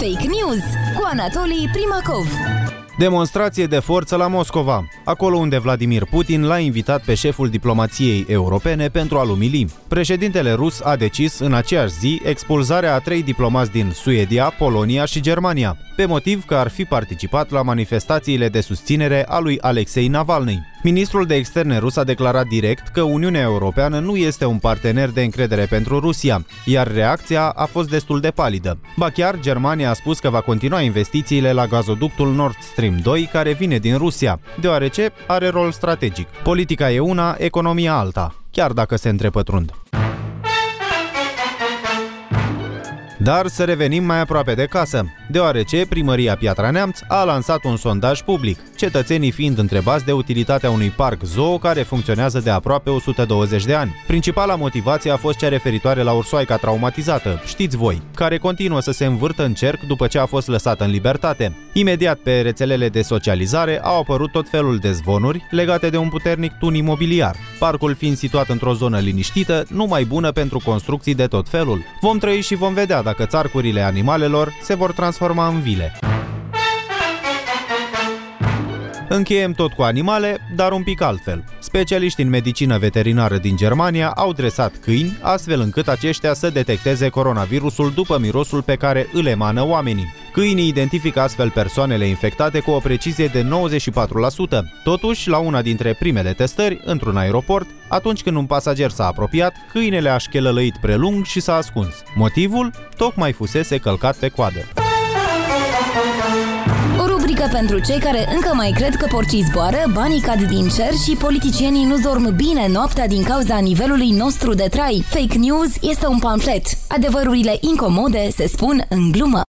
Fake News cu Anatolii Primacov. Demonstrație de forță la Moscova, acolo unde Vladimir Putin l-a invitat pe șeful diplomației europene pentru a-l umili. Președintele rus a decis în aceeași zi expulzarea a 3 diplomați din Suedia, Polonia și Germania, pe motiv că ar fi participat la manifestațiile de susținere a lui Alexei Navalny. Ministrul de externe rus a declarat direct că Uniunea Europeană nu este un partener de încredere pentru Rusia, iar reacția a fost destul de palidă. Ba chiar, Germania a spus că va continua investițiile la gazoductul Nord Stream 2, care vine din Rusia, deoarece are rol strategic. Politica e una, economia alta, chiar dacă se întrepătrund. Dar să revenim mai aproape de casă, deoarece Primăria Piatra Neamț a lansat un sondaj public, cetățenii fiind întrebați de utilitatea unui parc zoo care funcționează de aproape 120 de ani. Principala motivație a fost cea referitoare la ursoaica traumatizată, știți voi, care continuă să se învârtă în cerc după ce a fost lăsată în libertate. Imediat pe rețelele de socializare au apărut tot felul de zvonuri legate de un puternic tun imobiliar, parcul fiind situat într-o zonă liniștită, numai bună pentru construcții de tot felul. Vom trăi și vom vedea dacă țarcurile animalelor se vor transforma în vile. Încheiem tot cu animale, dar un pic altfel. Specialiștii în medicină veterinară din Germania au dresat câini, astfel încât aceștia să detecteze coronavirusul după mirosul pe care îl emană oamenii. Câinii identifică astfel persoanele infectate cu o precizie de 94%. Totuși, la una dintre primele testări, într-un aeroport, atunci când un pasager s-a apropiat, câinele a șchelălăit prelung și s-a ascuns. Motivul? Tocmai fusese călcat pe coadă. O rubrică pentru cei care încă mai cred că porcii zboară, banii cad din cer și politicienii nu dorm bine noaptea din cauza nivelului nostru de trai. Fake News este un pamflet. Adevărurile incomode se spun în glumă.